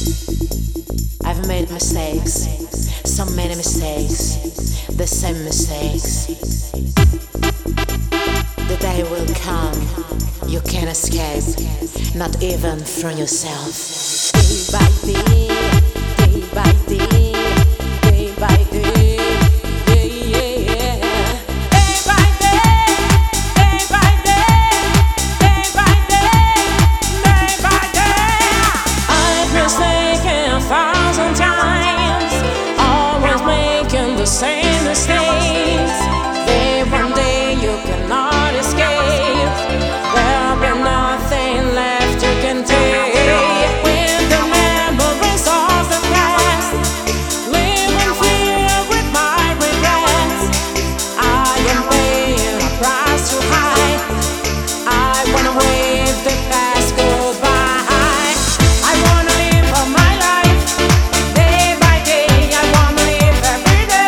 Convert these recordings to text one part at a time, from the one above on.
I've made mistakes, so many mistakes, the same mistakes. The day will come, you can't escape, not even from yourself. Day by day, day by day, day by day. Same mistakes. Then one day you cannot escape. There'll be nothing left you can take. With the memories of the past, living fear with my regrets. I am paying a price too high. I wanna wave the past goodbye. I wanna live for my life. Day by day, I wanna live every day.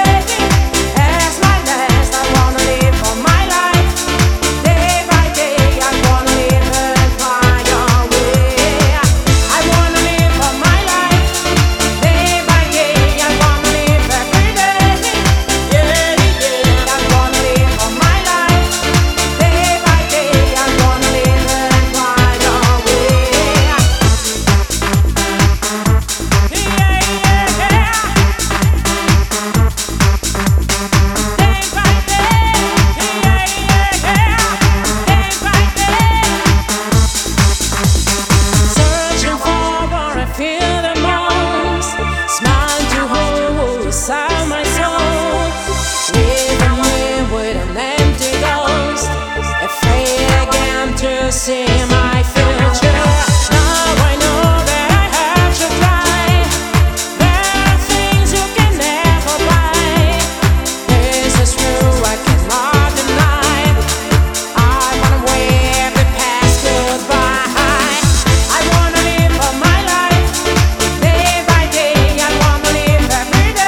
Inside my soul, living with an empty ghost, afraid again to see my future. Now I know that I have to try. There are things you can never buy. This is true, I cannot deny. I wanna wave the past goodbye. I wanna live for my life. Day by day, I wanna live every day.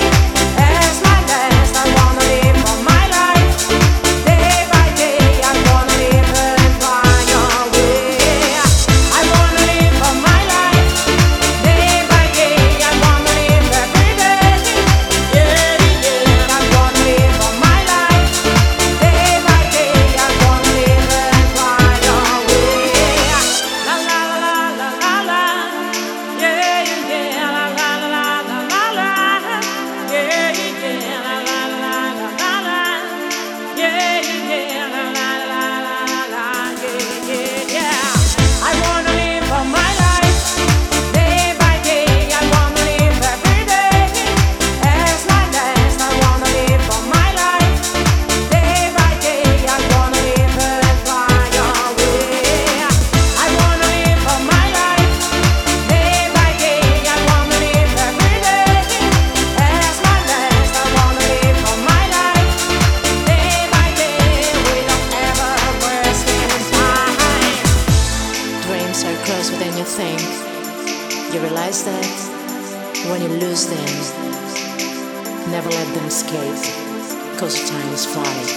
Than you think. You realize that when you lose them, never let them escape, cause time is flying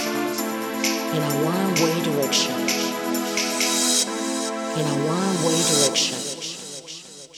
in a one-way direction. In a one-way direction.